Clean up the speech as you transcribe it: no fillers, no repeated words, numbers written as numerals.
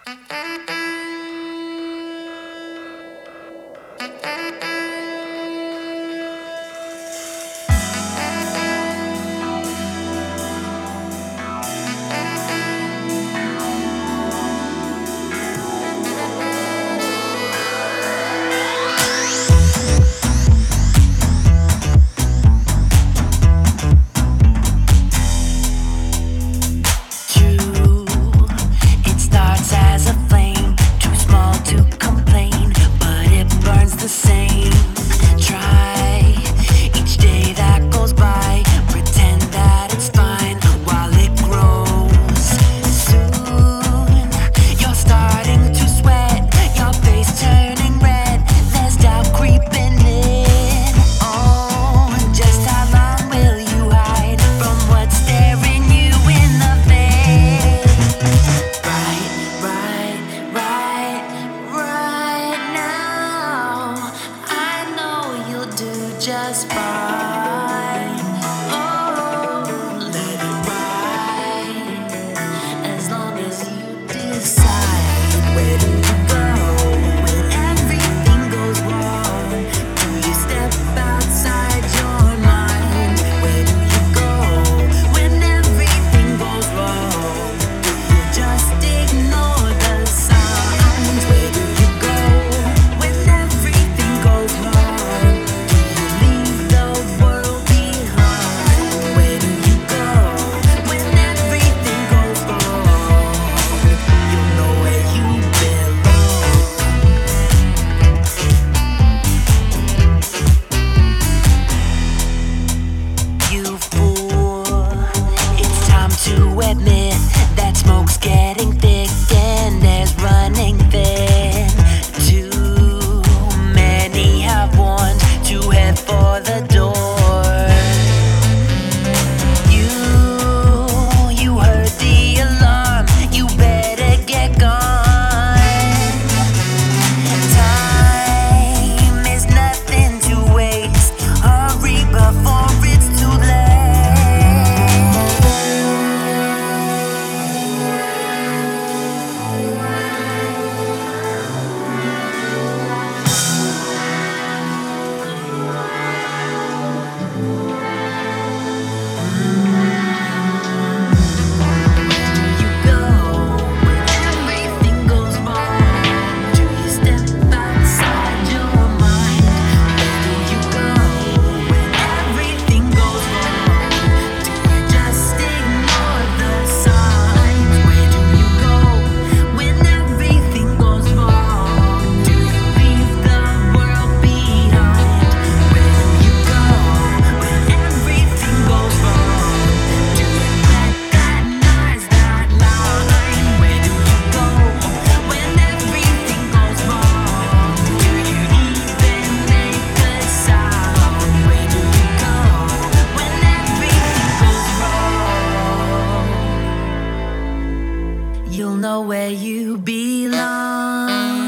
Just fine. Oh, let it ride. As long as you decide, where do you go when everything goes wrong? Do you step outside your mind? Where do you go when everything goes wrong? Do you just ignore the signs? Where do you go when everything goes wrong? To admit that smoke's getting thick and air's running thin. Too many have warned to head for the door. You heard the alarm, you better get gone. Time is nothing to waste, hurry before it's too late. You'll know where you belong.